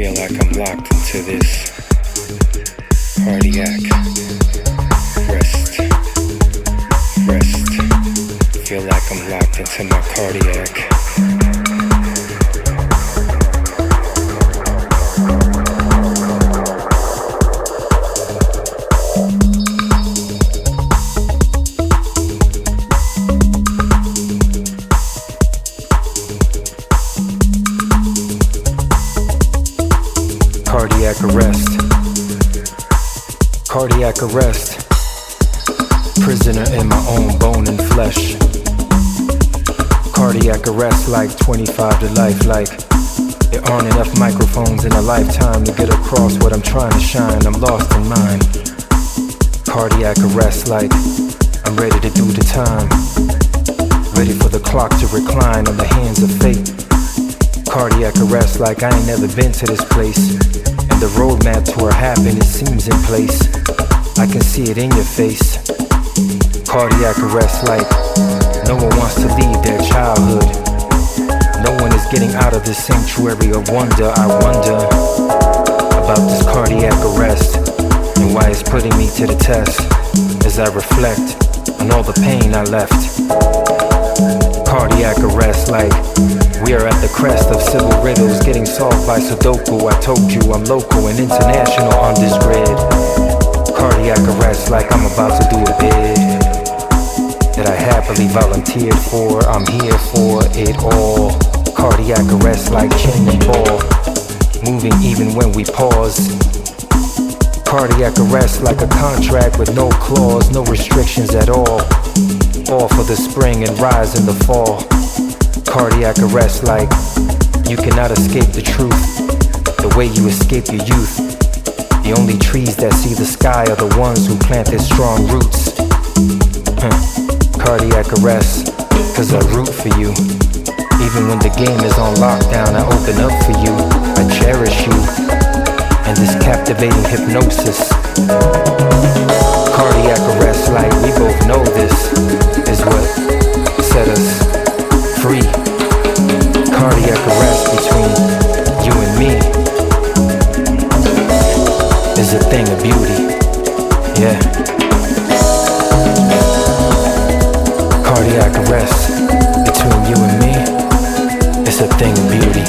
feel like I'm locked into this cardiac rest. Feel like I'm locked into my cardiac. Cardiac arrest. Cardiac arrest. Prisoner in my own bone and flesh. Cardiac arrest like 25 to life, like there aren't enough microphones in a lifetime to get across what I'm trying to shine. I'm lost in mine. Cardiac arrest like I'm ready to do the time. Ready for the clock to recline on the hands of fate. Cardiac arrest like I ain't never been to this place. And the roadmap to our happiness seems in place. I can see it in your face. Cardiac arrest like no one wants to leave their childhood. No one is getting out of this sanctuary of wonder. I wonder about this cardiac arrest and why it's putting me to the test as I reflect on all the pain I left. Cardiac arrest like we are at the crest of civil riddles getting solved by Sudoku. I told you I'm local and international on this grid. Cardiac arrest like I'm about to do a bid that I happily volunteered for. I'm here for it all. Cardiac arrest like chain and ball, moving even when we pause. Cardiac arrest like a contract with no clause, no restrictions at all. All for the spring and rise in the fall. Cardiac arrest like you cannot escape the truth the way you escape your youth. The only trees that see the sky are the ones who plant their strong roots. Cardiac arrest, cause I root for you. Even when the game is on lockdown, I open up for you. I cherish you, and this captivating hypnosis. Cardiac arrest, like we both know this is what set us free. Cardiac arrest between you and me is a thing of beauty, yeah. Cardiac arrest between you and me is a thing of beauty.